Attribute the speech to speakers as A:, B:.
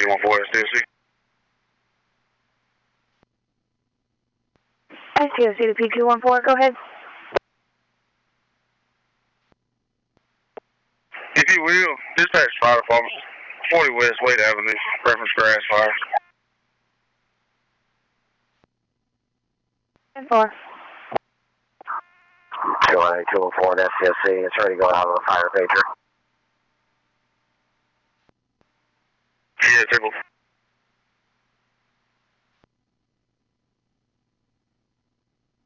A: P14 STSC.
B: STSC to P214, go ahead.
A: If you will, dispatch fire department, 40 West Wade Avenue, reference grass fire.
B: 10-4.
C: 218-214 STSC, it's ready to go out on the fire pager.